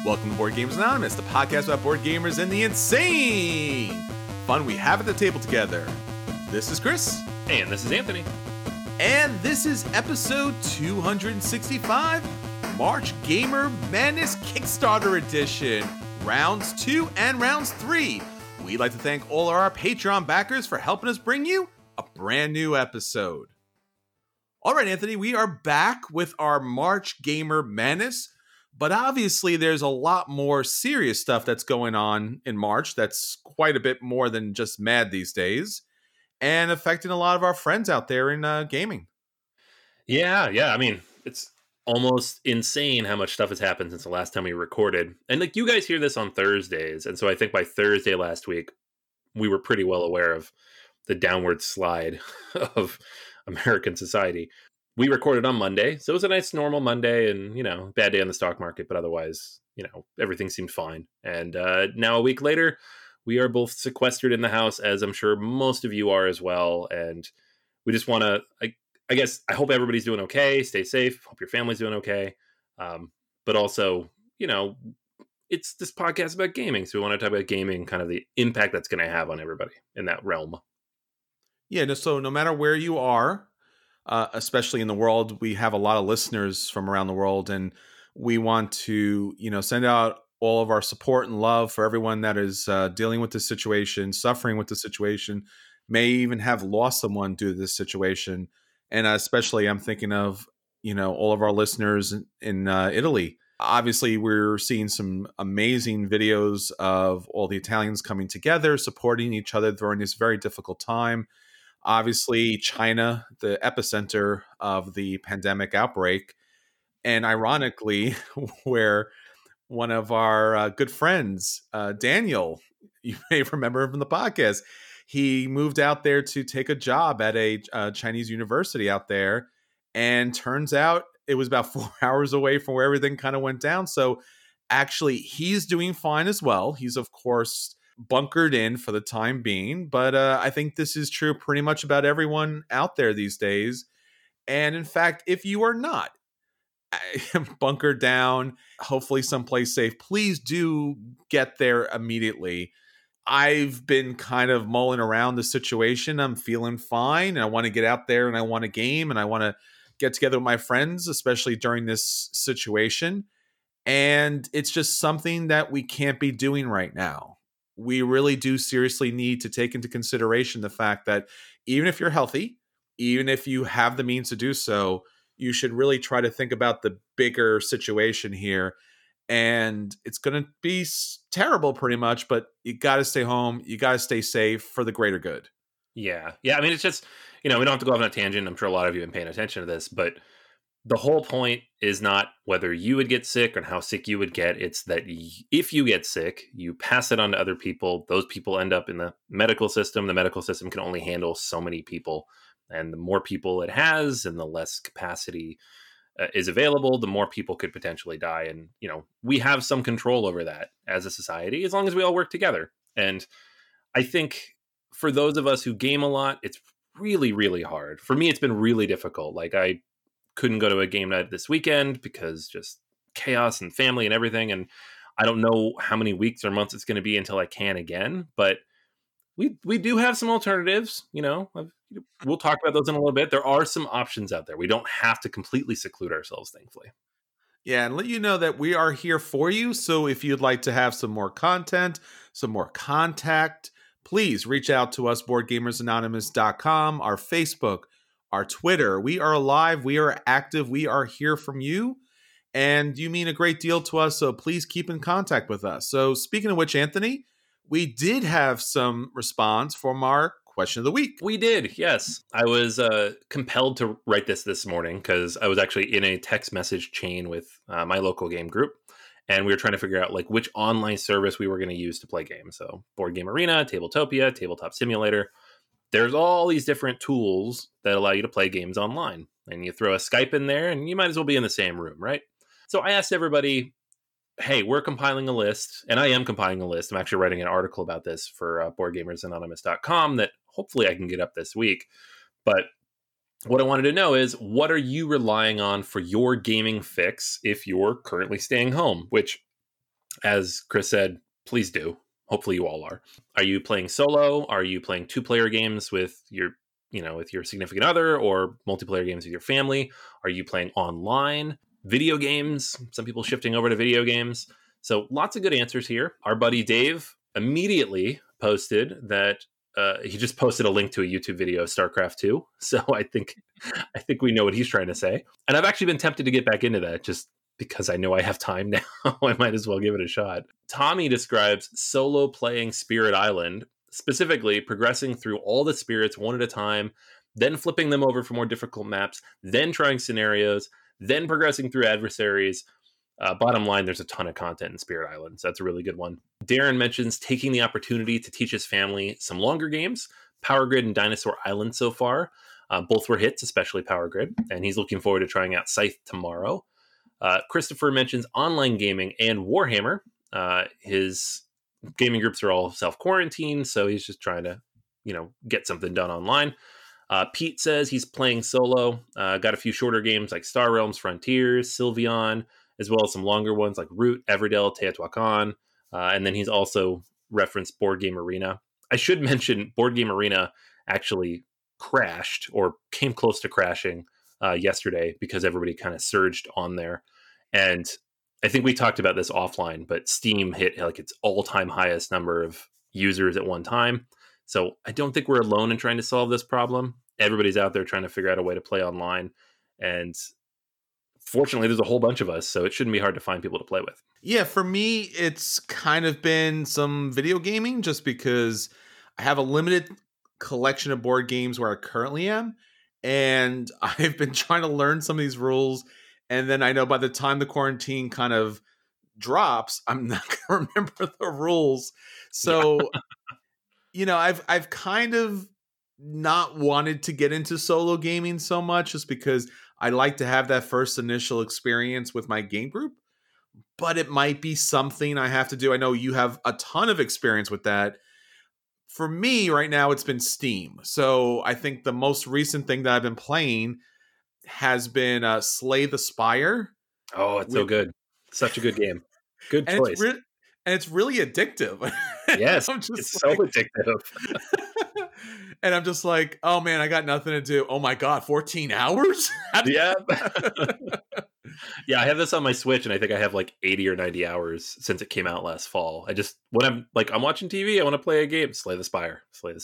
Welcome to Board Gamers Anonymous, the podcast about board gamers and the insane fun we have at the table together. This is Chris. And this is Anthony. And this is episode 265, March Gamer Madness Kickstarter Edition, Rounds 2 and Rounds 3. We'd like to thank all of our Patreon backers for helping us bring you a brand new episode. All right, Anthony, we are back with our March Gamer Madness. But obviously, there's a lot more serious stuff that's going on in March that's quite a bit more than just mad these days and affecting a lot of our friends out there in gaming. Yeah. I mean, it's almost insane how much stuff has happened since the last time we recorded. And like you guys hear this on Thursdays. And so I think by Thursday last week, we were pretty well aware of the downward slide of American society. We recorded on Monday, so it was a nice normal Monday and, bad day on the stock market, but otherwise, everything seemed fine. And now a week later, we are both sequestered in the house, as I'm sure most of you are as well. And we just want to, I hope everybody's doing okay. Stay safe. Hope your family's doing okay. But also, it's this podcast about gaming. So we want to talk about gaming, kind of the impact that's going to have on everybody in that realm. Yeah, so no matter where you are, especially in the world, we have a lot of listeners from around the world, and we want to, send out all of our support and love for everyone that is dealing with this situation, suffering with the situation, may even have lost someone due to this situation. And especially I'm thinking of, all of our listeners in Italy. Obviously, we're seeing some amazing videos of all the Italians coming together, supporting each other during this very difficult time. Obviously, China, the epicenter of the pandemic outbreak. And ironically, where one of our good friends, Daniel, you may remember from the podcast, he moved out there to take a job at a Chinese university out there. And turns out it was about 4 hours away from where everything kind of went down. So actually, he's doing fine as well. He's, of course, bunkered in for the time being, but I think this is true pretty much about everyone out there these days. And in fact, if you are not bunkered down, hopefully someplace safe, please do get there immediately. I've been kind of mulling around the situation. I'm feeling fine, and I want to get out there and I want to game and I want to get together with my friends, especially during this situation. And it's just something that we can't be doing right now. We really do seriously need to take into consideration the fact that even if you're healthy, even if you have the means to do so, you should really try to think about the bigger situation here. And it's going to be terrible pretty much, but you got to stay home. You got to stay safe for the greater good. Yeah. I mean, it's just, we don't have to go off on a tangent. I'm sure a lot of you have been paying attention to this, but the whole point is not whether you would get sick or how sick you would get. It's that if you get sick, you pass it on to other people. Those people end up in the medical system. The medical system can only handle so many people. And the more people it has and the less capacity is available, the more people could potentially die. And, we have some control over that as a society, as long as we all work together. And I think for those of us who game a lot, it's really, really hard. For me, it's been really difficult. Like I couldn't go to a game night this weekend because just chaos and family and everything. And I don't know how many weeks or months it's going to be until I can again. But we do have some alternatives. We'll talk about those in a little bit. There are some options out there. We don't have to completely seclude ourselves, thankfully. Yeah, and let you know that we are here for you. So if you'd like to have some more content, some more contact, please reach out to us, BoardGamersAnonymous.com, our Facebook, our Twitter. We are alive. We are active. We are here from you. And you mean a great deal to us. So please keep in contact with us. So speaking of which, Anthony, we did have some response from our question of the week. We did. Yes. I was compelled to write this morning because I was actually in a text message chain with my local game group. And we were trying to figure out which online service we were going to use to play games. So Board Game Arena, Tabletopia, Tabletop Simulator. There's all these different tools that allow you to play games online. And you throw a Skype in there and you might as well be in the same room, right? So I asked everybody, hey, we're compiling a list, and I am compiling a list. I'm actually writing an article about this for BoardGamersAnonymous.com that hopefully I can get up this week. But what I wanted to know is, what are you relying on for your gaming fix if you're currently staying home? Which As Chris said, please do. Hopefully you all are. Are you playing solo? Are you playing 2-player games with your, with your significant other, or multiplayer games with your family? Are you playing online? Video games? Some people shifting over to video games. So lots of good answers here. Our buddy Dave immediately posted that he just posted a link to a YouTube video of StarCraft 2. So I think we know what he's trying to say. And I've actually been tempted to get back into that just because I know I have time now. I might as well give it a shot. Tommy describes solo playing Spirit Island, specifically progressing through all the spirits one at a time, then flipping them over for more difficult maps, then trying scenarios, then progressing through adversaries. Bottom line, there's a ton of content in Spirit Island, so that's a really good one. Darren mentions taking the opportunity to teach his family some longer games, Power Grid and Dinosaur Island so far. Both were hits, especially Power Grid, and he's looking forward to trying out Scythe tomorrow. Christopher mentions online gaming and Warhammer. His gaming groups are all self-quarantined, so he's just trying to, get something done online. Pete says he's playing solo. Got a few shorter games like Star Realms Frontiers, Sylveon, as well as some longer ones like Root, Everdell, Teotihuacan. And then he's also referenced Board Game Arena. I should mention Board Game Arena actually crashed or came close to crashing yesterday because everybody kind of surged on there. And I think we talked about this offline, but Steam hit like its all-time highest number of users at one time. So I don't think we're alone in trying to solve this problem. Everybody's out there trying to figure out a way to play online. And fortunately, there's a whole bunch of us, so it shouldn't be hard to find people to play with. Yeah, for me, it's kind of been some video gaming just because I have a limited collection of board games where I currently am. And I've been trying to learn some of these rules. And then I know by the time the quarantine kind of drops, I'm not going to remember the rules. So, I've kind of not wanted to get into solo gaming so much just because I like to have that first initial experience with my game group. But it might be something I have to do. I know you have a ton of experience with that. For me right now, it's been Steam. So I think the most recent thing that I've been playing has been Slay the Spire. Oh, it's so good. Such a good game. Good and choice. It's really addictive. Yes, it's so addictive. And I'm just like, oh man, I got nothing to do. Oh my God, 14 hours? Yeah. Yeah, I have this on my Switch, and I think I have like 80 or 90 hours since it came out last fall. When I'm watching TV, I want to play a game. Slay the Spire.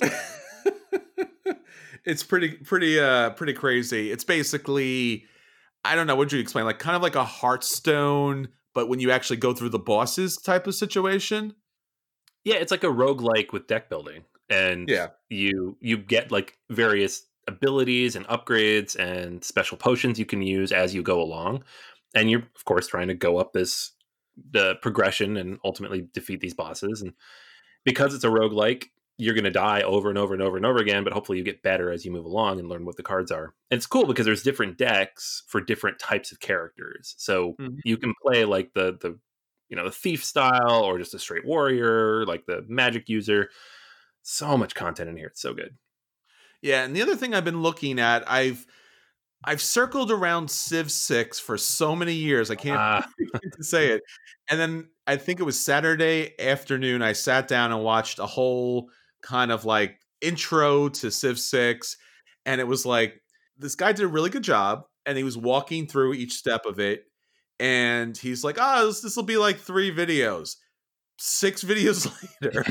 It's pretty crazy. It's basically, I don't know, what would you explain? Like kind of like a Hearthstone, but when you actually go through the bosses type of situation. Yeah, it's like a roguelike with deck building. And you get like various abilities and upgrades and special potions you can use as you go along. And you're, of course, trying to go up the progression and ultimately defeat these bosses. And because it's a roguelike, you're going to die over and over and over and over again, but hopefully you get better as you move along and learn what the cards are. And it's cool because there's different decks for different types of characters. So you can play like the thief style or just a straight warrior, like the magic user. So much content in here. It's so good. Yeah, and the other thing I've been looking at, I've circled around Civ 6 for so many years. I can't say it. And then I think it was Saturday afternoon, I sat down and watched a whole kind of like intro to Civ 6. And it was like, this guy did a really good job. And he was walking through each step of it. And he's like, this will be like 3 videos. 6 videos later.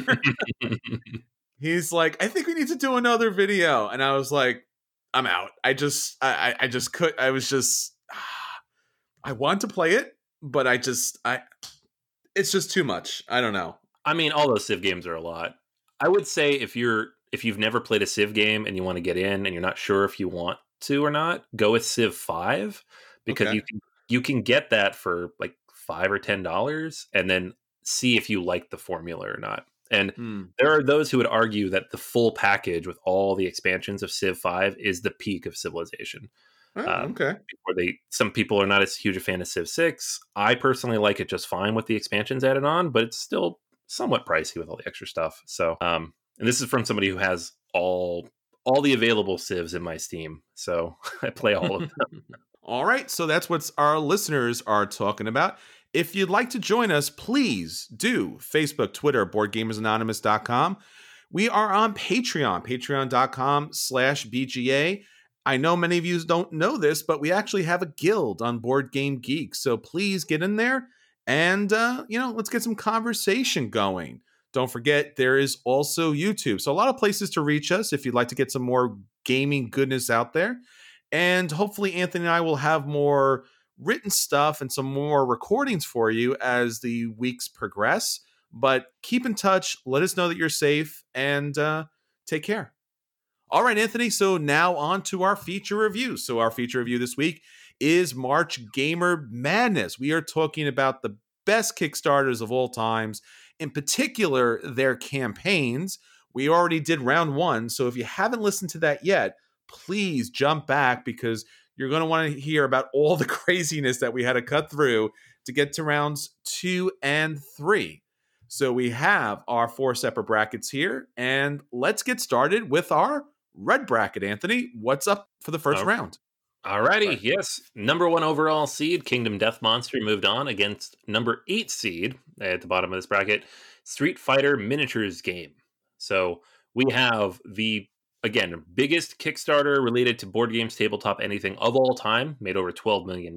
He's like, I think we need to do another video. And I was like, I'm out. I just could. I was just, I want to play it, but it's just too much. I don't know. I mean, all those Civ games are a lot. I would say if you've never played a Civ game and you want to get in and you're not sure if you want to or not, go with Civ 5 because you can get that for like $5 or $10 and then see if you like the formula or not. And there are those who would argue that the full package with all the expansions of Civ 5 is the peak of Civilization. Okay. Some people are not as huge a fan of Civ 6. I personally like it just fine with the expansions added on, but it's still somewhat pricey with all the extra stuff. So, and this is from somebody who has all the available Civs in my Steam. So I play all of them. All right. So that's what our listeners are talking about. If you'd like to join us, please do Facebook, Twitter, BoardGamersAnonymous.com. We are on Patreon, patreon.com/BGA. I know many of you don't know this, but we actually have a guild on Board Game Geek. So please get in there and, let's get some conversation going. Don't forget, there is also YouTube. So a lot of places to reach us if you'd like to get some more gaming goodness out there. And hopefully Anthony and I will have more written stuff and some more recordings for you as the weeks progress. But keep in touch. Let us know that you're safe and take care. All right, Anthony. So now on to our feature review. So our feature review this week is March Gamer Madness. We are talking about the best Kickstarters of all times, in particular, their campaigns. We already did round 1. So if you haven't listened to that yet, please jump back because you're going to want to hear about all the craziness that we had to cut through to get to rounds 2 and 3. So we have our 4 separate brackets here, and let's get started with our red bracket. Anthony, what's up for the first round? Alrighty, right. Yes. Number 1 overall seed, Kingdom Death Monster, moved on against number 8 seed at the bottom of this bracket, Street Fighter Miniatures Game. So we have the, again, biggest Kickstarter related to board games, tabletop, anything of all time, made over $12 million,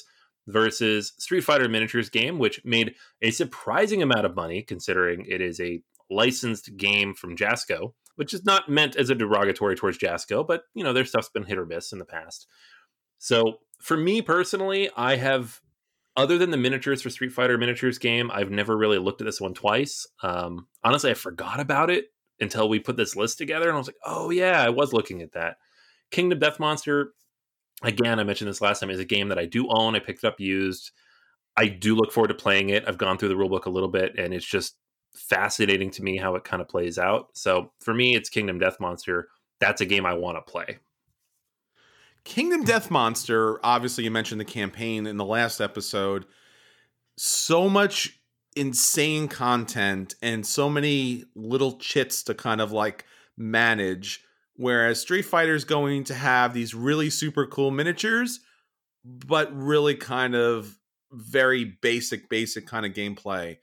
versus Street Fighter Miniatures Game, which made a surprising amount of money, considering it is a licensed game from Jasco, which is not meant as a derogatory towards Jasco, but, their stuff's been hit or miss in the past. So for me personally, I have, other than the miniatures for Street Fighter Miniatures Game, I've never really looked at this one twice. Honestly, I forgot about it until we put this list together, and I was like, oh yeah, I was looking at that. Kingdom Death Monster, again, I mentioned this last time, is a game that I do own. I picked it up used. I do look forward to playing it. I've gone through the rulebook a little bit, and it's just fascinating to me how it kind of plays out. So for me, it's Kingdom Death Monster. That's a game I want to play. Kingdom Death Monster, obviously you mentioned the campaign in the last episode. So much insane content and so many little chits to kind of like manage, whereas Street Fighter is going to have these really super cool miniatures, but really kind of very basic kind of gameplay.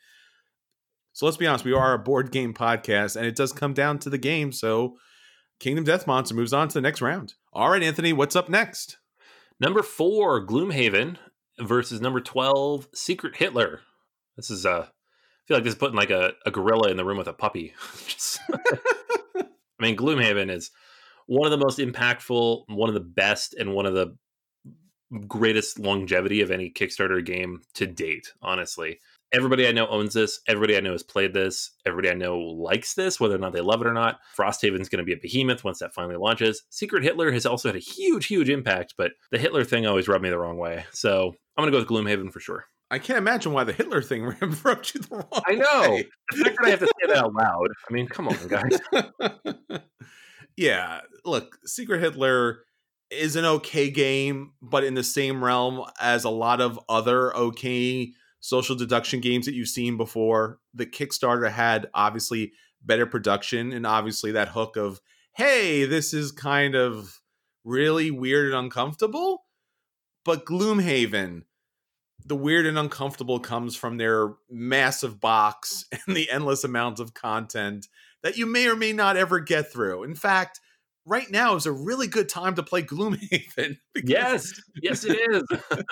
So let's be honest, we are a board game podcast, and it does come down to the game. So Kingdom Death Monster moves on to the next round. All right, Anthony, what's up next? Number 4, Gloomhaven versus number 12, Secret Hitler. This is, I feel like this is putting like a gorilla in the room with a puppy. I mean, Gloomhaven is one of the most impactful, one of the best, and one of the greatest longevity of any Kickstarter game to date, honestly. Everybody I know owns this. Everybody I know has played this. Everybody I know likes this, whether or not they love it or not. Frosthaven's going to be a behemoth once that finally launches. Secret Hitler has also had a huge impact, but the Hitler thing always rubbed me the wrong way. So I'm going to go with Gloomhaven for sure. I can't imagine why the Hitler thing rubbed you the wrong way. I know. The fact that I have to say that out loud. I mean, come on, guys. Yeah, look, Secret Hitler is an okay game, but in the same realm as a lot of other okay social deduction games that you've seen before. The Kickstarter had obviously better production and obviously that hook of, hey, this is kind of really weird and uncomfortable. But Gloomhaven, the weird and uncomfortable comes from their massive box and the endless amounts of content that you may or may not ever get through. In fact, right now is a really good time to play Gloomhaven. Yes, it is.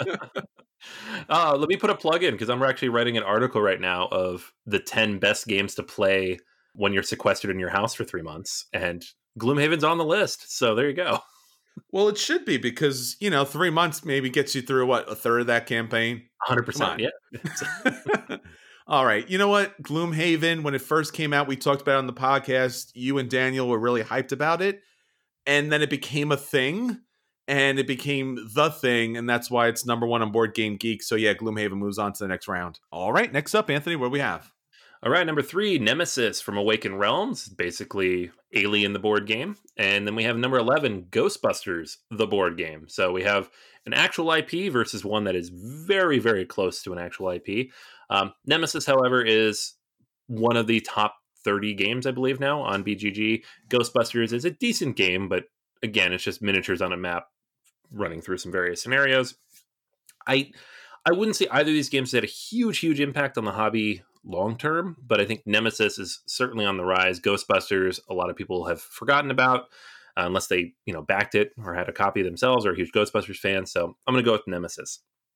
Let me put a plug in because I'm actually writing an article right now of the 10 best games to play when you're sequestered in your house for 3 months, and Gloomhaven's on the list. So there you go. Well, it should be because 3 months maybe gets you through a third of that campaign. 100%. Yeah. All right. You know what? Gloomhaven, when it first came out, we talked about it on the podcast. You and Daniel were really hyped about it. And then it became a thing. And it became the thing. And that's why it's number 1 on Board Game Geek. So yeah, Gloomhaven moves on to the next round. All right. Next up, Anthony, what do we have? All right. Number 3, Nemesis from Awakened Realms. Basically Alien, the board game. And then we have number 11, Ghostbusters, the board game. So we have an actual IP versus one that is very, very close to an actual IP. Nemesis, however, is one of the top 30 games, I believe, now on BGG. Ghostbusters is a decent game, but again, it's just miniatures on a map running through some various scenarios. I I wouldn't say either of these games had a huge impact on the hobby long term, but I think Nemesis is certainly on the rise. Ghostbusters, a lot of people have forgotten about, unless they backed it or had a copy themselves or a huge Ghostbusters fan. So I'm going to go with Nemesis.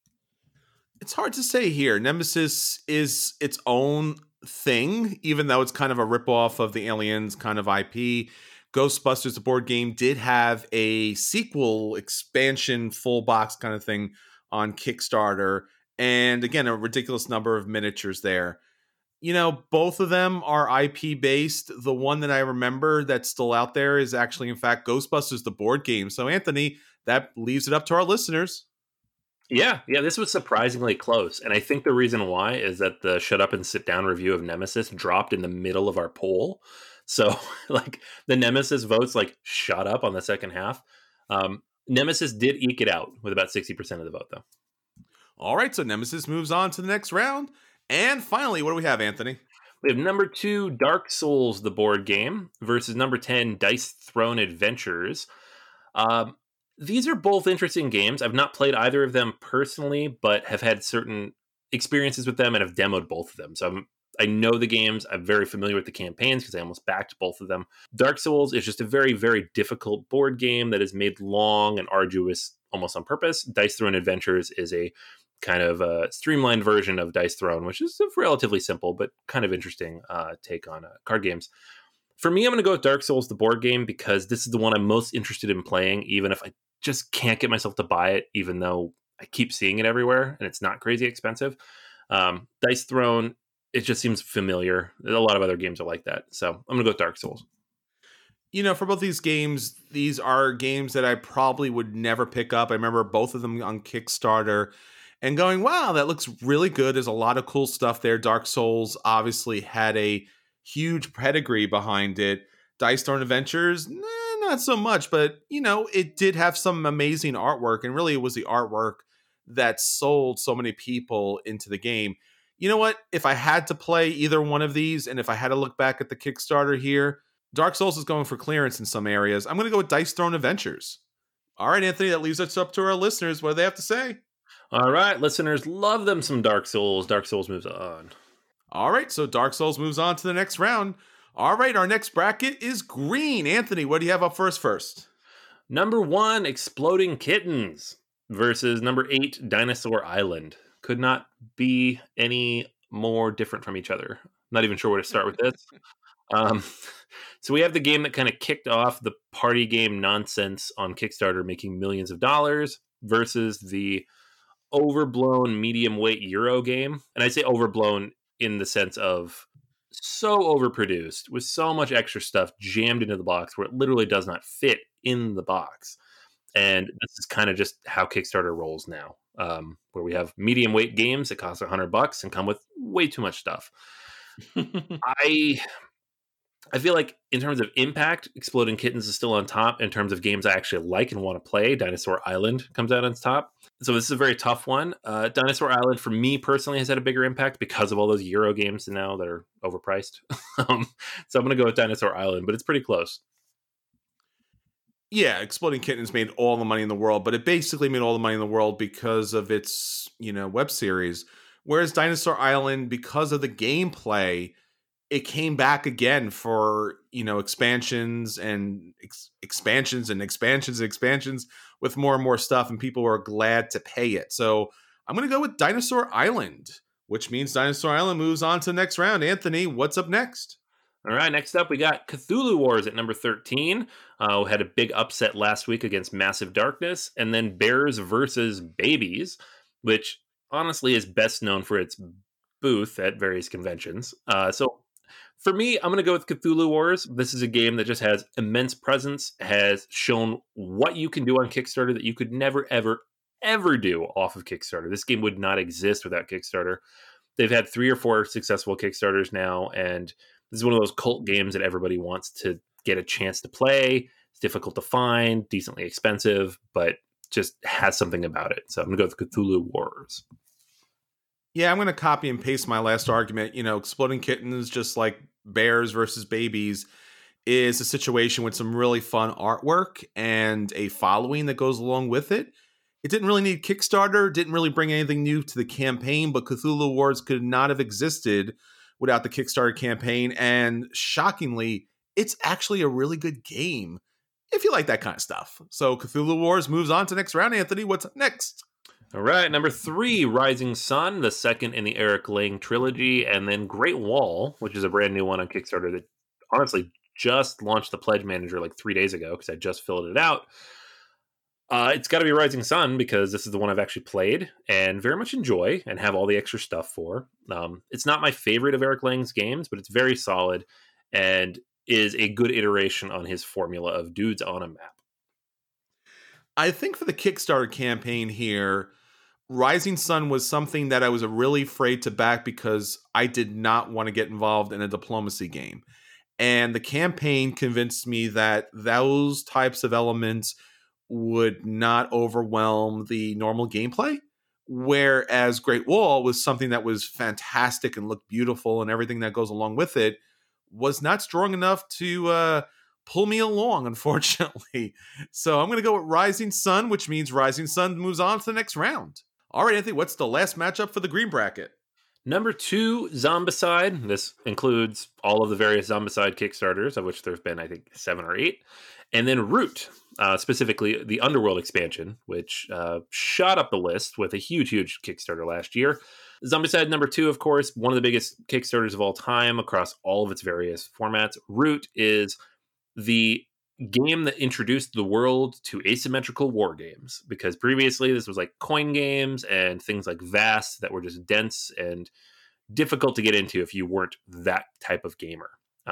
It's hard to say here. Nemesis is its own thing, even though it's kind of a ripoff of the Aliens kind of IP. Ghostbusters, the board game, did have a sequel expansion, full box kind of thing on Kickstarter. And again, a ridiculous number of miniatures there. Both of them are IP based. The one that I remember that's still out there is actually, in fact, Ghostbusters, the board game. So, Anthony, that leaves it up to our listeners. Yeah, this was surprisingly close. And I think the reason why is that the Shut Up and Sit Down review of Nemesis dropped in the middle of our poll. So, the Nemesis votes, shot up on the second half. Nemesis did eke it out with about 60% of the vote, though. All right, so Nemesis moves on to the next round. And finally, what do we have, Anthony? We have number 2, Dark Souls, the board game, versus number 10, Dice Throne Adventures. These are both interesting games. I've not played either of them personally, but have had certain experiences with them and have demoed both of them. So I know the games. I'm very familiar with the campaigns because I almost backed both of them. Dark Souls is just a very, very difficult board game that is made long and arduous almost on purpose. Dice Throne Adventures is a kind of a streamlined version of Dice Throne, which is a relatively simple but kind of interesting take on card games. For me, I'm going to go with Dark Souls, the board game, because this is the one I'm most interested in playing, even if I just can't get myself to buy it, even though I keep seeing it everywhere and it's not crazy expensive. Dice Throne, it just seems familiar. A lot of other games are like that. So I'm going to go with Dark Souls. For both these games, these are games that I probably would never pick up. I remember both of them on Kickstarter and going, wow, that looks really good. There's a lot of cool stuff there. Dark Souls obviously had a huge pedigree behind it. Dice Throne Adventures, not so much, but it did have some amazing artwork, and really it was the artwork that sold so many people into the game. You know what? If I had to play either one of these, and if I had to look back at the Kickstarter here, Dark Souls is going for clearance in some areas. I'm going to go with Dice Throne Adventures. All right, Anthony, that leaves us up to our listeners. What do they have to say? All right, listeners, love them some Dark Souls. Dark Souls moves on. All right, so Dark Souls moves on to the next round. All right, our next bracket is green. Anthony, what do you have up first? Number 1, Exploding Kittens versus number 8, Dinosaur Island. Could not be any more different from each other. Not even sure where to start with this. So we have the game that kind of kicked off the party game nonsense on Kickstarter, making millions of dollars, versus the overblown medium weight Euro game. And I say overblown in the sense of so overproduced with so much extra stuff jammed into the box where it literally does not fit in the box. And this is kind of just how Kickstarter rolls now, where we have medium weight games that cost $100 and come with way too much stuff. I feel like in terms of impact, Exploding Kittens is still on top. In terms of games I actually like and want to play, Dinosaur Island comes out on top. So this is a very tough one. Dinosaur Island, for me personally, has had a bigger impact because of all those Euro games now that are overpriced. So I'm going to go with Dinosaur Island, but it's pretty close. Yeah, Exploding Kittens made all the money in the world, but it basically made all the money in the world because of its, web series. Whereas Dinosaur Island, because of the gameplay, it came back again for, expansions and expansions and expansions and expansions with more and more stuff, and people were glad to pay it. So I'm going to go with Dinosaur Island, which means Dinosaur Island moves on to the next round. Anthony, what's up next? All right, next up, we got Cthulhu Wars at number 13. We had a big upset last week against Massive Darkness, and then Bears versus Babies, which honestly is best known for its booth at various conventions. So for me, I'm going to go with Cthulhu Wars. This is a game that just has immense presence, has shown what you can do on Kickstarter that you could never, ever, ever do off of Kickstarter. This game would not exist without Kickstarter. They've had 3 or 4 successful Kickstarters now, and this is one of those cult games that everybody wants to get a chance to play. It's difficult to find, decently expensive, but just has something about it. So I'm going to go with Cthulhu Wars. Yeah, I'm going to copy and paste my last argument. Exploding Kittens, just like Bears versus Babies, is a situation with some really fun artwork and a following that goes along with it. It didn't really need Kickstarter, didn't really bring anything new to the campaign, but Cthulhu Wars could not have existed without the Kickstarter campaign. And shockingly, it's actually a really good game if you like that kind of stuff. So Cthulhu Wars moves on to next round. Anthony, what's next? All right, number 3, Rising Sun, the second in the Eric Lang trilogy, and then Great Wall, which is a brand new one on Kickstarter that honestly just launched the Pledge Manager like 3 days ago because I just filled it out. It's got to be Rising Sun because this is the one I've actually played and very much enjoy and have all the extra stuff for. It's not my favorite of Eric Lang's games, but it's very solid and is a good iteration on his formula of dudes on a map. I think for the Kickstarter campaign here, Rising Sun was something that I was really afraid to back because I did not want to get involved in a diplomacy game. And the campaign convinced me that those types of elements would not overwhelm the normal gameplay. Whereas Great Wall was something that was fantastic and looked beautiful, and everything that goes along with it was not strong enough to pull me along, unfortunately. So I'm going to go with Rising Sun, which means Rising Sun moves on to the next round. All right, Anthony, what's the last matchup for the green bracket? Number 2, Zombicide. This includes all of the various Zombicide Kickstarters, of which there have been, I think, 7 or 8. And then Root, specifically the Underworld expansion, which shot up the list with a huge, huge Kickstarter last year. Zombicide number 2, of course, one of the biggest Kickstarters of all time across all of its various formats. Root is the game that introduced the world to asymmetrical war games, because previously this was like coin games and things like Vast that were just dense and difficult to get into if you weren't that type of gamer.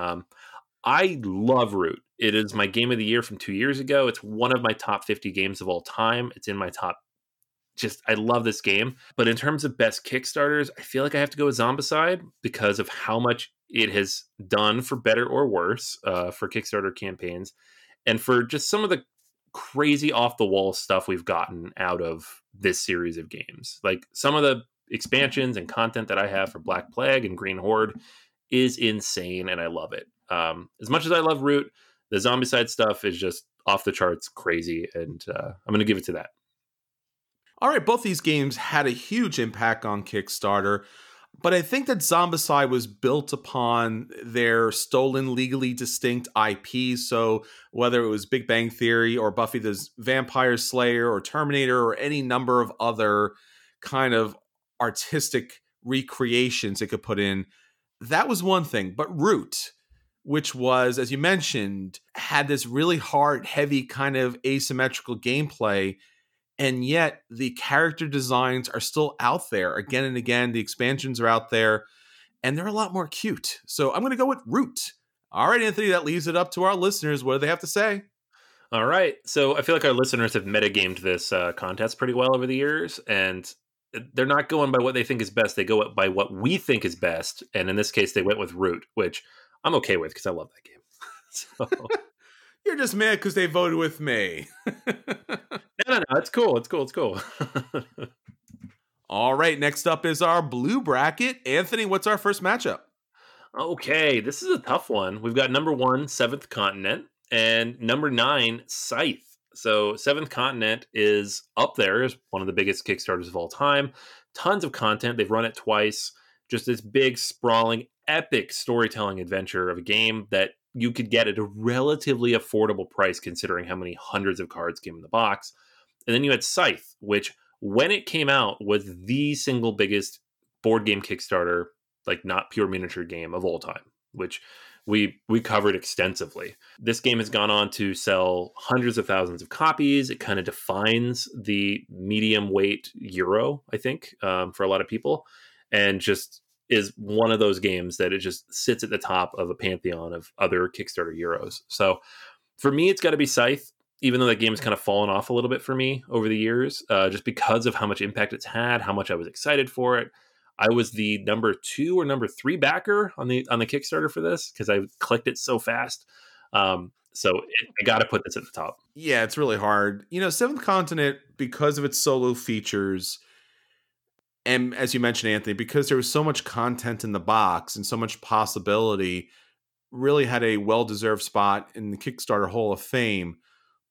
I love Root. It is my game of the year from 2 years ago. It's one of my top 50 games of all time. It's in my top. I love this game. But in terms of best Kickstarters, I feel like I have to go with Zombicide because of how much it has done, for better or worse, for Kickstarter campaigns, and for just some of the crazy off the wall stuff we've gotten out of this series of games. Like some of the expansions and content that I have for Black Plague and Green Horde is insane, and I love it. As much as I love Root, the Zombicide stuff is just off the charts crazy, and I'm going to give it to that. All right, both these games had a huge impact on Kickstarter, but I think that Zombicide was built upon their stolen, legally distinct IP. So whether it was Big Bang Theory or Buffy the Vampire Slayer or Terminator or any number of other kind of artistic recreations it could put in, that was one thing. But Root, which was, as you mentioned, had this really hard, heavy kind of asymmetrical gameplay, and yet the character designs are still out there again and again. The expansions are out there, and they're a lot more cute. So I'm going to go with Root. All right, Anthony, that leaves it up to our listeners. What do they have to say? All right. So I feel like our listeners have metagamed this contest pretty well over the years, and they're not going by what they think is best. They go by what we think is best. And in this case, they went with Root, which I'm okay with because I love that game. So... You're just mad because they voted with me. No. It's cool. It's cool. All right. Next up is our blue bracket. Anthony, what's our first matchup? Okay. This is a tough one. We've got number 1, Seventh Continent, and number 9, Scythe. So Seventh Continent is up there as one of the biggest Kickstarters of all time. Tons of content. They've run it twice. Just this big, sprawling, epic storytelling adventure of a game that you could get at a relatively affordable price considering how many hundreds of cards came in the box. And then you had Scythe, which when it came out was the single biggest board game Kickstarter, like not pure miniature game of all time, which we covered extensively. This game has gone on to sell hundreds of thousands of copies. It kind of defines the medium weight Euro, I think, for a lot of people, and just is one of those games that it just sits at the top of a pantheon of other Kickstarter Euros. So for me, it's got to be Scythe, even though that game has kind of fallen off a little bit for me over the years, just because of how much impact it's had, how much I was excited for it. I was the number 2 or number 3 backer on the Kickstarter for this because I clicked it so fast. I got to put this at the top. Yeah, it's really hard. Seventh Continent, because of its solo features, and as you mentioned, Anthony, because there was so much content in the box and so much possibility, really had a well-deserved spot in the Kickstarter Hall of Fame.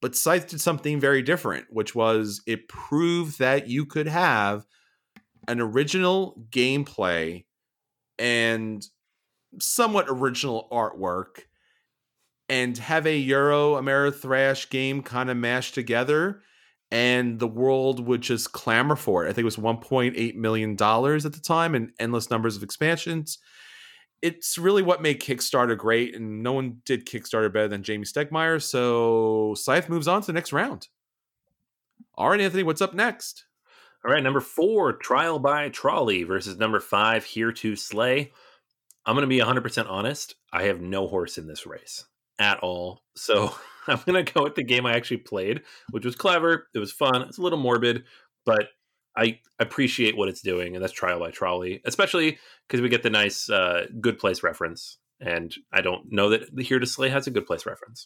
But Scythe did something very different, which was it proved that you could have an original gameplay and somewhat original artwork and have a Euro Ameritrash game kind of mashed together, and the world would just clamor for it. I think it was $1.8 million at the time and endless numbers of expansions. It's really what made Kickstarter great, and no one did Kickstarter better than Jamie Stegmaier, so Scythe moves on to the next round. All right, Anthony, what's up next? All right, number 4, Trial by Trolley versus number 5, Here to Slay. I'm going to be 100% honest. I have no horse in this race at all. So I'm going to go with the game I actually played, which was clever. It was fun. It's a little morbid, but I appreciate what it's doing, and that's Trial by Trolley, especially because we get the nice Good Place reference. And I don't know that the Here to Slay has a Good Place reference.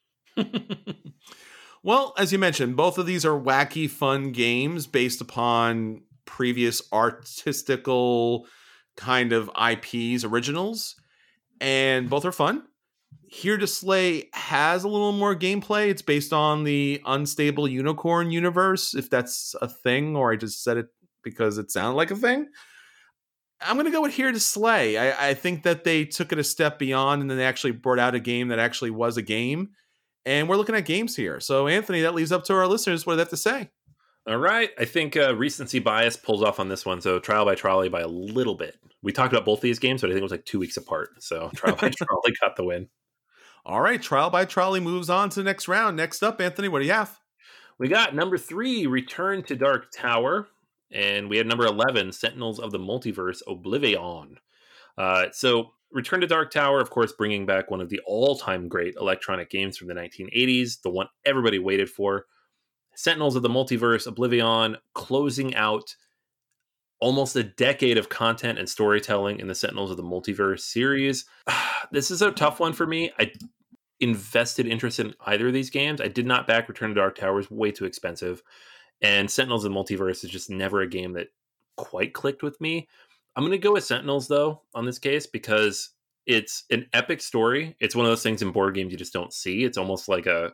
Well, as you mentioned, both of these are wacky, fun games based upon previous artistical kind of IPs, originals, and both are fun. Here to Slay has a little more gameplay. It's based on the Unstable Unicorn universe, if that's a thing, or I just said it because it sounded like a thing. I'm going to go with Here to Slay. I think that they took it a step beyond, and then they actually brought out a game that actually was a game. And we're looking at games here. So, Anthony, that leaves up to our listeners. What do they have to say? All right. I think recency bias pulls off on this one. So Trial by Trolley by a little bit. We talked about both these games, but I think it was like 2 weeks apart. So Trial by Trolley got the win. All right. Trial by Trolley moves on to the next round. Next up, Anthony, what do you have? We got number 3, Return to Dark Tower. And we had number 11, Sentinels of the Multiverse, Oblivion. So Return to Dark Tower, of course, bringing back one of the all-time great electronic games from the 1980s, the one everybody waited for. Sentinels of the Multiverse, Oblivion, closing out almost a decade of content and storytelling in the Sentinels of the Multiverse series. This is a tough one for me. I invested interest in either of these games. I did not back Return to Dark Tower. It was way too expensive. And Sentinels of the Multiverse is just never a game that quite clicked with me. I'm going to go with Sentinels, though, on this case, because it's an epic story. It's one of those things in board games you just don't see. It's almost like a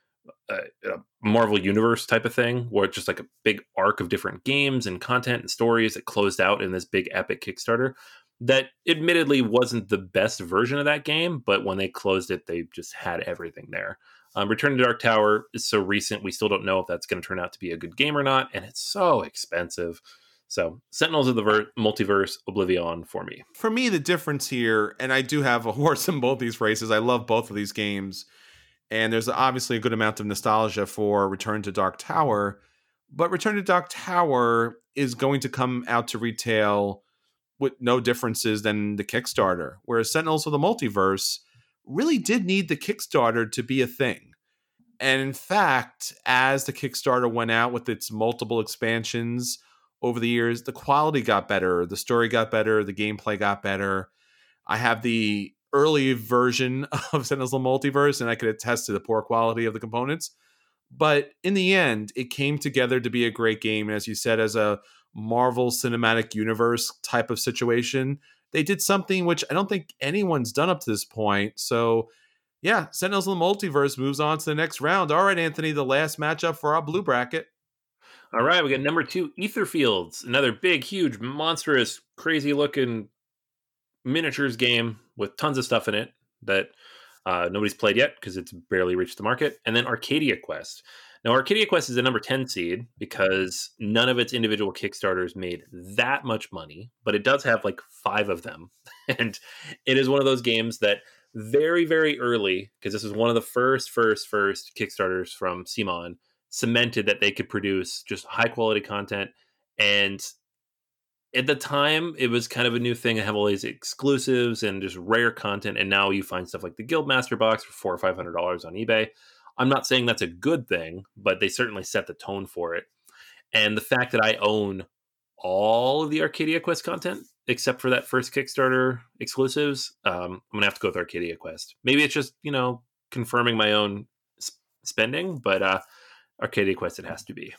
Marvel Universe type of thing, where it's just like a big arc of different games and content and stories that closed out in this big epic Kickstarter that admittedly wasn't the best version of that game, but when they closed it, they just had everything there. Return to Dark Tower is so recent, we still don't know if that's going to turn out to be a good game or not, and it's so expensive. So, Sentinels of the Multiverse, Oblivion for me. For me, the difference here, and I do have a horse in both these races, I love both of these games, and there's obviously a good amount of nostalgia for Return to Dark Tower, but Return to Dark Tower is going to come out to retail with no differences than the Kickstarter, whereas Sentinels of the Multiverse really did need the Kickstarter to be a thing. And in fact, as the Kickstarter went out with its multiple expansions over the years, the quality got better, the story got better, the gameplay got better. I have the early version of Sentinels of the Multiverse, and I could attest to the poor quality of the components. But in the end, it came together to be a great game. And as you said, as a Marvel Cinematic Universe type of situation, they did something which I don't think anyone's done up to this point. So, yeah, Sentinels of the Multiverse moves on to the next round. All right, Anthony, the last matchup for our blue bracket. All right, we got number 2, Aetherfields, another big, huge, monstrous, crazy-looking miniatures game with tons of stuff in it that nobody's played yet because it's barely reached the market. And then Arcadia Quest. Now, Arcadia Quest is a number 10 seed because none of its individual Kickstarters made that much money, but it does have like 5 of them. And it is one of those games that very, very early, because this was one of the first Kickstarters from CMON, cemented that they could produce just high quality content. And at the time, it was kind of a new thing to have all these exclusives and just rare content. And now you find stuff like the Guildmaster box for $400 or $500 on eBay. I'm not saying that's a good thing, but they certainly set the tone for it. And the fact that I own all of the Arcadia Quest content, except for that first Kickstarter exclusives, I'm going to have to go with Arcadia Quest. Maybe it's just, confirming my own spending, but Arcadia Quest it has to be.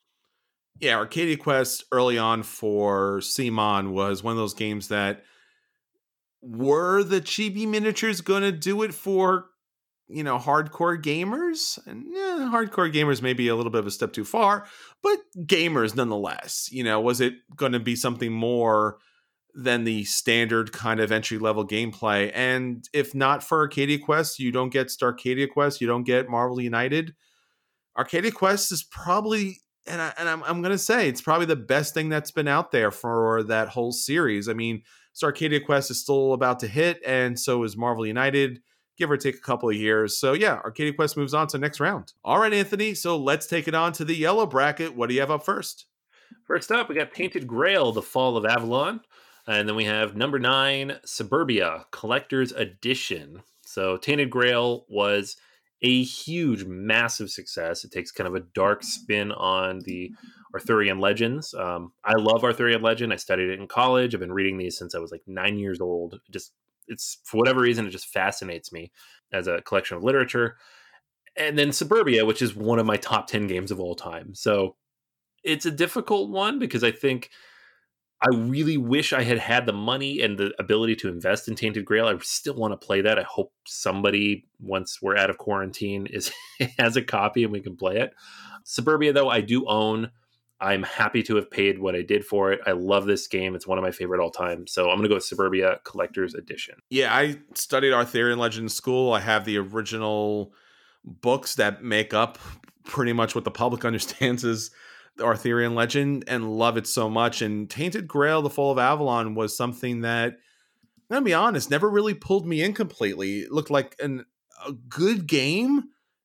Yeah, Arcadia Quest early on for CMON was one of those games that were the chibi miniatures going to do it for hardcore gamers, and hardcore gamers may be a little bit of a step too far, but gamers nonetheless. Was it going to be something more than the standard kind of entry level gameplay? And if not for Arcadia Quest, you don't get Starcadia Quest, you don't get Marvel United. Arcadia Quest is probably, I'm going to say, it's probably the best thing that's been out there for that whole series. I mean, Starcadia Quest is still about to hit, and so is Marvel United, give or take a couple of years. So yeah, Arcadia Quest moves on to the next round. All right, Anthony, so let's take it on to the yellow bracket. What do you have up first? First up, we got Tainted Grail, The Fall of Avalon. And then we have number 9, Suburbia, Collector's Edition. So Tainted Grail was a huge, massive success. It takes kind of a dark spin on the Arthurian legends. I love Arthurian legend. I studied it in college. I've been reading these since I was like 9 years old. It's for whatever reason, it just fascinates me as a collection of literature. And then Suburbia, which is one of my top 10 games of all time. So it's a difficult one because I think I really wish I had had the money and the ability to invest in Tainted Grail. I still want to play that. I hope somebody, once we're out of quarantine, has a copy and we can play it. Suburbia, though, I do own. I'm happy to have paid what I did for it. I love this game. It's one of my favorite all time. So I'm going to go with Suburbia Collector's Edition. Yeah, I studied Arthurian Legend in school. I have the original books that make up pretty much what the public understands as the Arthurian Legend, and love it so much. And Tainted Grail, The Fall of Avalon, was something that, I'm going to be honest, never really pulled me in completely. It looked like a good game,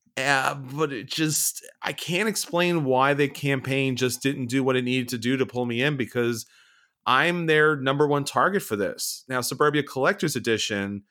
but I can't explain why the campaign just didn't do what it needed to do to pull me in, because I'm their number one target for this. Now, Suburbia Collector's Edition,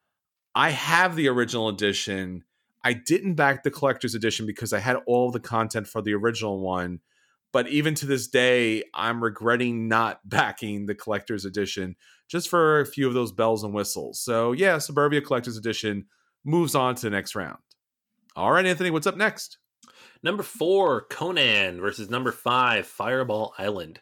I have the original edition. I didn't back the Collector's Edition because I had all the content for the original one. But even to this day, I'm regretting not backing the Collector's Edition just for a few of those bells and whistles. So yeah, Suburbia Collector's Edition moves on to the next round. All right, Anthony, what's up next? Number 4, Conan versus number 5, Fireball Island.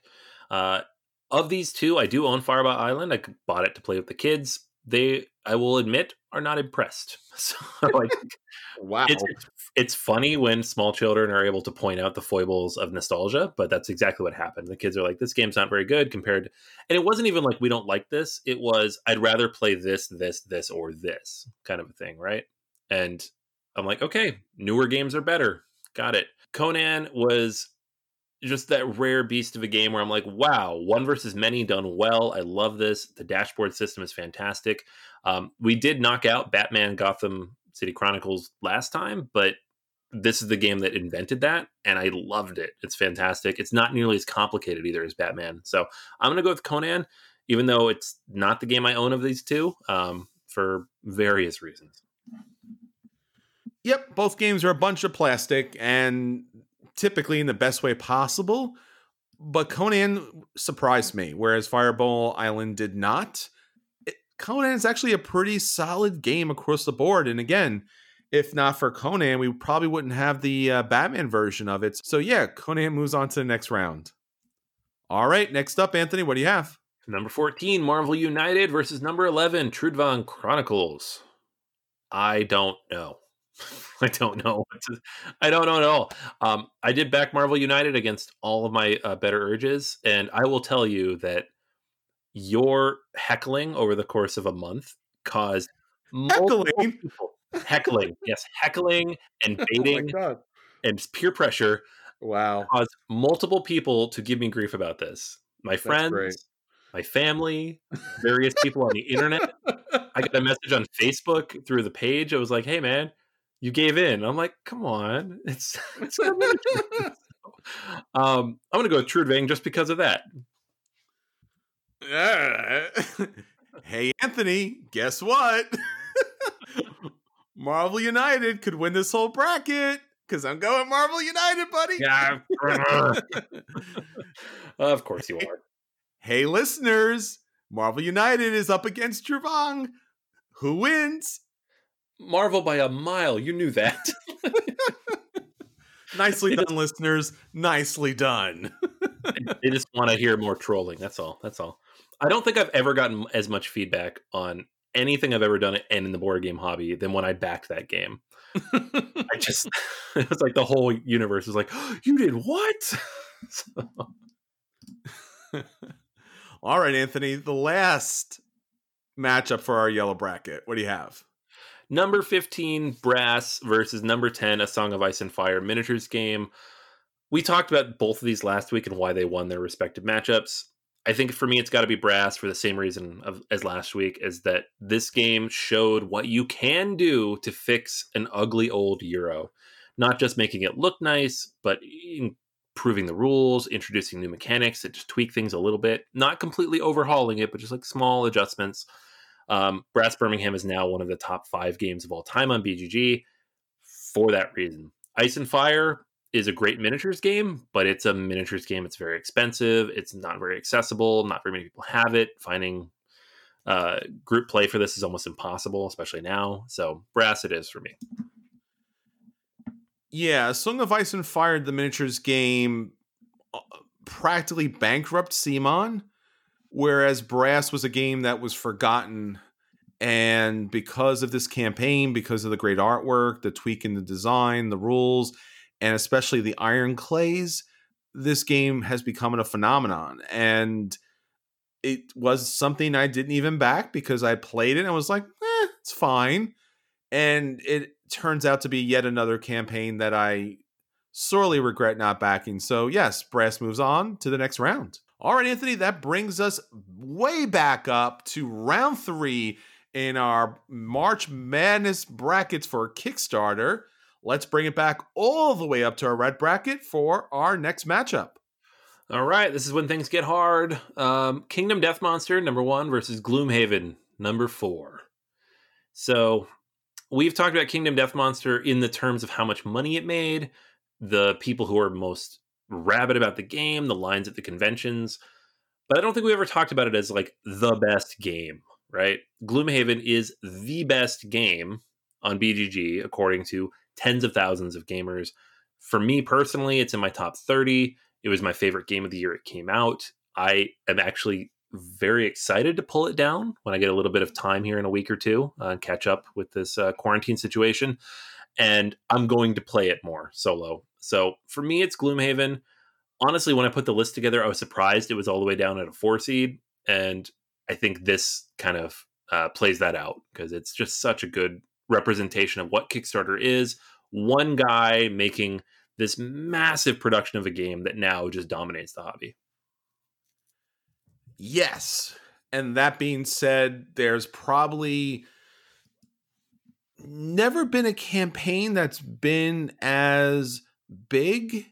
Of these two, I do own Fireball Island. I bought it to play with the kids. They, I will admit, are not impressed. So wow. It's funny when small children are able to point out the foibles of nostalgia, but that's exactly what happened. The kids are like, this game's not very good compared. And it wasn't even like, we don't like this. It was, I'd rather play this, or this kind of a thing, right? And I'm like, okay, newer games are better. Got it. Conan was just that rare beast of a game where I'm like, wow, one versus many done well. I love this. The dashboard system is fantastic. We did knock out Batman Gotham City Chronicles last time, but this is the game that invented that, and I loved it. It's fantastic. It's not nearly as complicated either as Batman. So I'm going to go with Conan, even though it's not the game I own of these two, for various reasons. Yep, both games are a bunch of plastic, and typically in the best way possible. But Conan surprised me, whereas Fireball Island did not. Conan is actually a pretty solid game across the board. And again, if not for Conan, we probably wouldn't have the Batman version of it. So yeah, Conan moves on to the next round. All right, next up, Anthony, what do you have? Number 14, Marvel United versus number 11, Trudvang Chronicles. I don't know. I don't know. I don't know at all. I did back Marvel United against all of my better urges, and I will tell you that your heckling over the course of a month caused heckling, yes, heckling and baiting and peer pressure. Wow, caused multiple people to give me grief about this. My friends, my family, various people on the internet. I got a message on Facebook through the page. I was like, "Hey, man, you gave in." I'm like, "Come on, it's I'm gonna go with Trudvang just because of that." Hey, Anthony, guess what? Marvel United could win this whole bracket because I'm going Marvel United, buddy. Yeah, of course you are. Hey, listeners, Marvel United is up against Trudvang. Who wins? Marvel by a mile. You knew that. Nicely done, listeners. Nicely done. They just want to hear more trolling. That's all. I don't think I've ever gotten as much feedback on anything I've ever done in the board game hobby than when I backed that game. I just, it was like the whole universe was like, oh, you did what? So, All right, Anthony, the last matchup for our yellow bracket. What do you have? number 15, Brass versus number 10, A Song of Ice and Fire miniatures game. We talked about both of these last week and why they won their respective matchups. I think for me, it's got to be Brass for the same reason as last week, is that this game showed what you can do to fix an ugly old Euro. Not just making it look nice, but improving the rules, introducing new mechanics that just tweak things a little bit. Not completely overhauling it, but just like small adjustments. Brass Birmingham is now one of the top 5 games of all time on BGG for that reason. Ice and Fire is a great miniatures game, but it's a miniatures game. It's very expensive. It's not very accessible. Not very many people have it. Finding group play for this is almost impossible, especially now. So Brass it is for me. Yeah, Song of Ice and Fire, the miniatures game, practically bankrupt CMON, whereas Brass was a game that was forgotten. And because of this campaign, because of the great artwork, the tweak in the design, the rules, and especially the iron clays, this game has become a phenomenon. And it was something I didn't even back because I played it and I was like, it's fine. And it turns out to be yet another campaign that I sorely regret not backing. So yes, Brass moves on to the next round. All right, Anthony, that brings us way back up to round 3 in our March Madness brackets for Kickstarter. Let's bring it back all the way up to our red bracket for our next matchup. All right, this is when things get hard. Kingdom Death Monster, number 1, versus Gloomhaven, number 4. So we've talked about Kingdom Death Monster in the terms of how much money it made, the people who are most rabid about the game, the lines at the conventions. But I don't think we ever talked about it as like the best game, right? Gloomhaven is the best game on BGG, according to tens of thousands of gamers. For me personally, it's in my top 30. It was my favorite game of the year it came out. I am actually very excited to pull it down when I get a little bit of time here in a week or two and catch up with this quarantine situation. And I'm going to play it more solo. So for me, it's Gloomhaven. Honestly, when I put the list together, I was surprised it was all the way down at a 4 seed. And I think this kind of plays that out because it's just such a good representation of what Kickstarter is. One guy making this massive production of a game that now just dominates the hobby. Yes. And that being said, there's probably never been a campaign that's been as big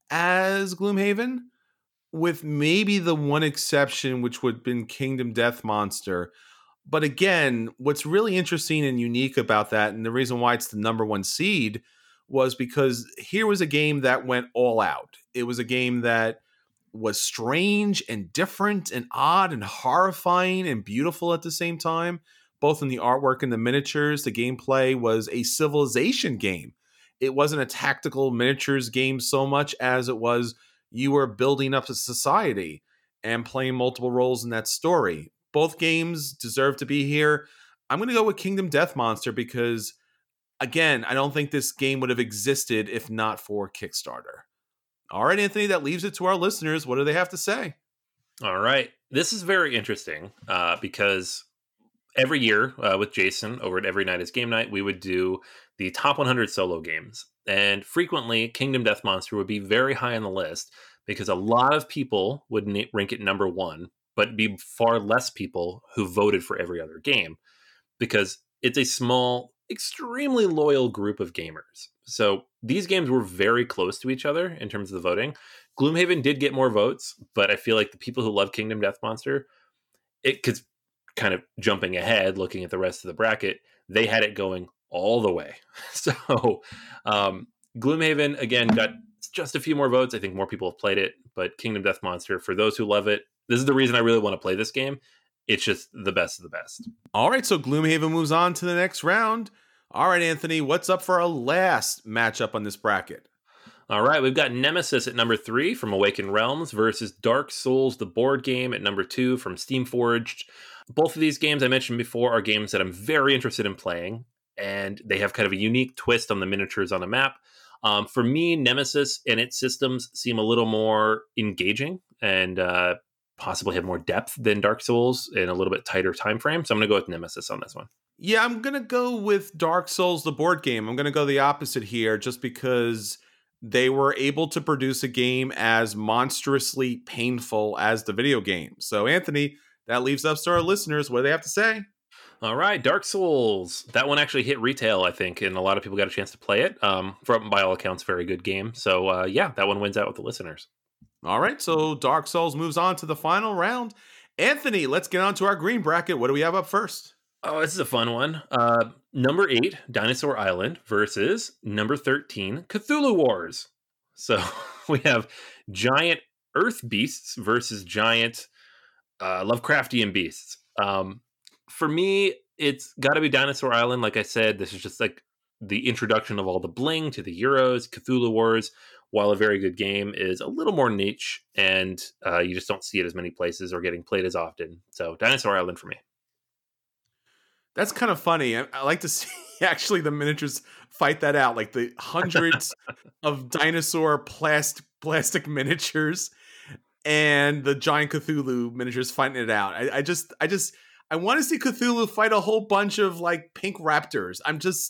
as Gloomhaven, with maybe the one exception, which would have been Kingdom Death Monster. But again, what's really interesting and unique about that, and the reason why it's the number 1 seed, was because here was a game that went all out. It was a game that was strange and different and odd and horrifying and beautiful at the same time, both in the artwork and the miniatures. The gameplay was a civilization game. It wasn't a tactical miniatures game so much as it was you were building up a society and playing multiple roles in that story. Both games deserve to be here. I'm going to go with Kingdom Death Monster because, again, I don't think this game would have existed if not for Kickstarter. All right, Anthony, that leaves it to our listeners. What do they have to say? All right. This is very interesting because every year with Jason over at Every Night is Game Night, we would do the top 100 solo games. And frequently, Kingdom Death Monster would be very high on the list because a lot of people would rank it number 1, but be far less people who voted for every other game because it's a small, extremely loyal group of gamers. So these games were very close to each other in terms of the voting. Gloomhaven did get more votes, but I feel like the people who love Kingdom Death Monster, it could kind of jumping ahead, looking at the rest of the bracket, they had it going all the way. So Gloomhaven, again, got just a few more votes. I think more people have played it, but Kingdom Death Monster, for those who love it, this is the reason I really want to play this game. It's just the best of the best. All right, so Gloomhaven moves on to the next round. All right, Anthony, what's up for our last matchup on this bracket? All right, we've got Nemesis at number 3 from Awakened Realms versus Dark Souls, the board game, at number 2 from Steamforged. Both of these games I mentioned before are games that I'm very interested in playing. and they have kind of a unique twist on the miniatures on a map. For me, Nemesis and its systems seem a little more engaging and possibly have more depth than Dark Souls in a little bit tighter time frame. So I'm going to go with Nemesis on this one. Yeah, I'm going to go with Dark Souls, the board game. I'm going to go the opposite here just because they were able to produce a game as monstrously painful as the video game. So, Anthony, that leaves up to our listeners. What do they have to say? All right, Dark Souls. That one actually hit retail, I think, and a lot of people got a chance to play it. By all accounts, very good game. So, yeah, that one wins out with the listeners. All right, so Dark Souls moves on to the final round. Anthony, let's get on to our green bracket. What do we have up first? Oh, this is a fun one. Number 8, Dinosaur Island versus number 13, Cthulhu Wars. So we have giant earth beasts versus giant Lovecraftian beasts. For me, it's got to be Dinosaur Island. Like I said, this is just like the introduction of all the bling to the Euros. Cthulhu Wars, while a very good game, is a little more niche, and you just don't see it as many places or getting played as often. So Dinosaur Island for me. That's kind of funny. I like to see actually the miniatures fight that out, like the hundreds of dinosaur plastic miniatures and the giant Cthulhu miniatures fighting it out. I want to see Cthulhu fight a whole bunch of like pink raptors.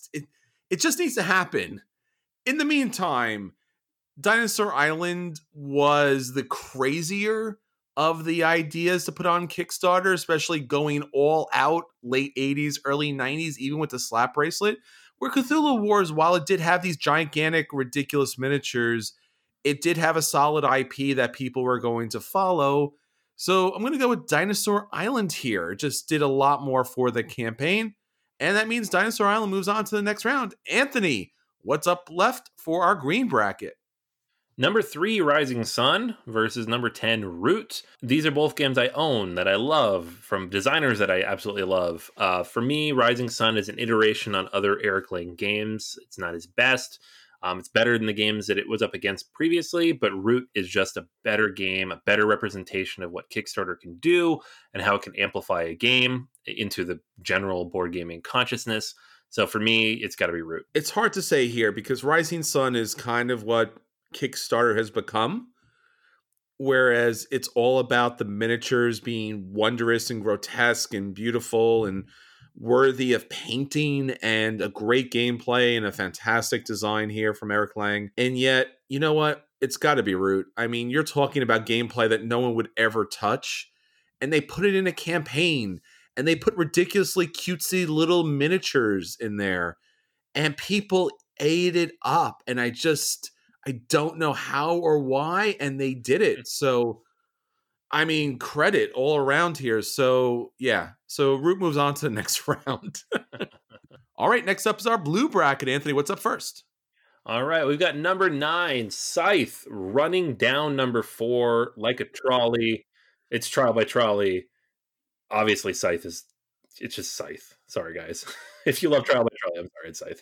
It just needs to happen. In the meantime, Dinosaur Island was the crazier of the ideas to put on Kickstarter, especially going all out late 80s, early 90s, even with the slap bracelet. Where Cthulhu Wars, while it did have these gigantic, ridiculous miniatures, it did have a solid IP that people were going to follow. So I'm going to go with Dinosaur Island here. It just did a lot more for the campaign. And that means Dinosaur Island moves on to the next round. Anthony, what's up left for our green bracket? Number 3, Rising Sun versus number 10, Root. These are both games I own that I love from designers that I absolutely love. For me, Rising Sun is an iteration on other Eric Lang games. It's not his best. It's better than the games that it was up against previously, but Root is just a better game, a better representation of what Kickstarter can do and how it can amplify a game into the general board gaming consciousness. So for me, it's got to be Root. It's hard to say here because Rising Sun is kind of what Kickstarter has become, whereas it's all about the miniatures being wondrous and grotesque and beautiful and worthy of painting and a great gameplay and a fantastic design here from Eric Lang. And yet, you know what? It's got to be Root. I mean, you're talking about gameplay that no one would ever touch, and they put it in a campaign, and they put ridiculously cutesy little miniatures in there, and people ate it up. And I don't know how or why, and they did it. So, I mean, credit all around here. So, yeah. So, Root moves on to the next round. All right, next up is our blue bracket. Anthony, what's up first? All right, we've got number 9, Scythe, running down number 4 like a trolley. It's trial by trolley. Obviously, it's just Scythe. Sorry, guys. If you love trial by trolley, I'm sorry, it's Scythe.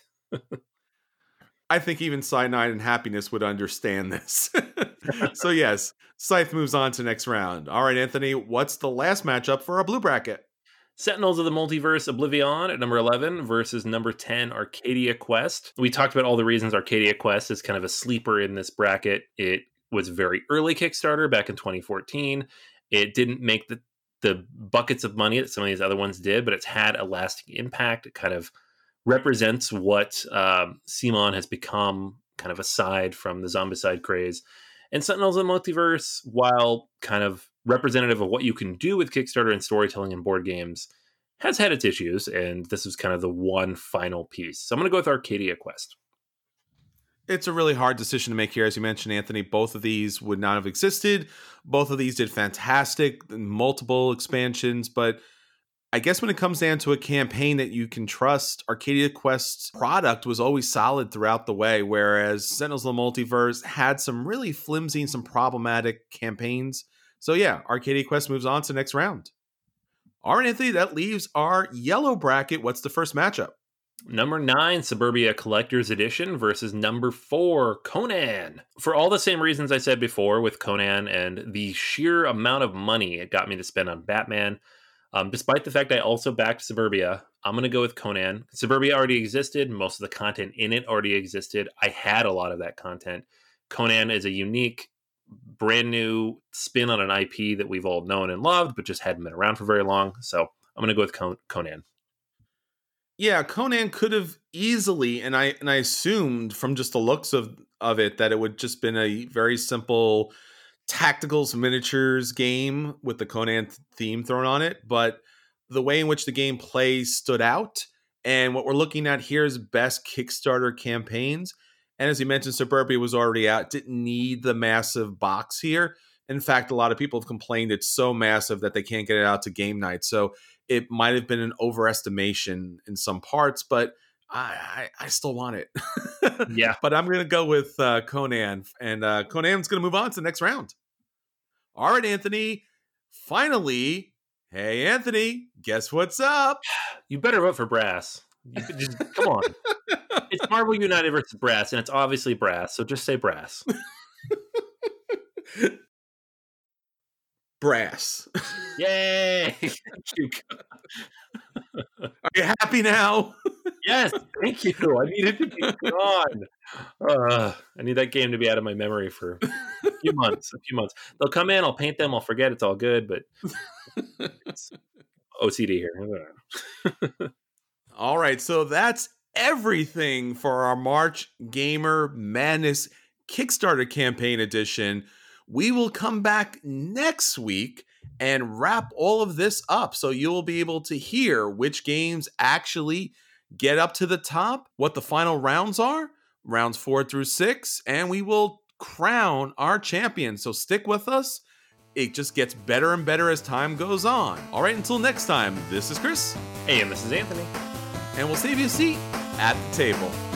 I think even Cyanide and Happiness would understand this. So yes, Scythe moves on to next round. All right, Anthony, what's the last matchup for our blue bracket? Sentinels of the Multiverse Oblivion at number 11 versus number 10, Arcadia Quest. We talked about all the reasons Arcadia Quest is kind of a sleeper in this bracket. It was very early Kickstarter back in 2014. It didn't make the buckets of money that some of these other ones did, but it's had a lasting impact. It kind of represents what CMON has become, kind of aside from the Zombicide craze. And Sentinels of the Multiverse, while kind of representative of what you can do with Kickstarter and storytelling and board games, has had its issues, and this was kind of the one final piece. So I'm going to go with Arcadia Quest. It's a really hard decision to make here. As you mentioned, Anthony, both of these would not have existed. Both of these did fantastic, multiple expansions, but I guess when it comes down to a campaign that you can trust, Arcadia Quest's product was always solid throughout the way, whereas Sentinels of the Multiverse had some really flimsy and some problematic campaigns. So yeah, Arcadia Quest moves on to the next round. All right, Anthony, that leaves our yellow bracket. What's the first matchup? Number 9, Suburbia Collector's Edition versus number 4, Conan. For all the same reasons I said before with Conan and the sheer amount of money it got me to spend on Batman, Despite the fact I also backed Suburbia, I'm going to go with Conan. Suburbia already existed. Most of the content in it already existed. I had a lot of that content. Conan is a unique, brand new spin on an IP that we've all known and loved, but just hadn't been around for very long. So I'm going to go with Conan. Yeah, Conan could have easily, and I assumed from just the looks of it that it would just been a very simple tacticals miniatures game with the Conan theme thrown on it, but the way in which the game plays stood out. And what we're looking at here is best Kickstarter campaigns. And as you mentioned, Suburbia was already out, didn't need the massive box here. In fact, a lot of people have complained it's so massive that they can't get it out to game night. So it might have been an overestimation in some parts, but I still want it. Yeah. But I'm going to go with Conan. And Conan's going to move on to the next round. All right, Anthony. Finally, hey, Anthony, guess what's up? You better vote for Brass. Just, come on. It's Marvel United versus Brass, and it's obviously Brass, so just say Brass. Brass. Yay! Are you happy now? Yes, thank you. I needed to be gone. I need that game to be out of my memory for a few months. They'll come in, I'll paint them, I'll forget, it's all good, but it's OCD here. All right, so that's everything for our March Gamer Madness Kickstarter campaign edition. We will come back next week and wrap all of this up, so you'll be able to hear which games actually get up to the top, what the final rounds are, rounds 4 through 6, and we will crown our champion. So stick with us. It just gets better and better as time goes on. All right, until next time, this is Chris. Hey, and this is Anthony. And we'll save you a seat at the table.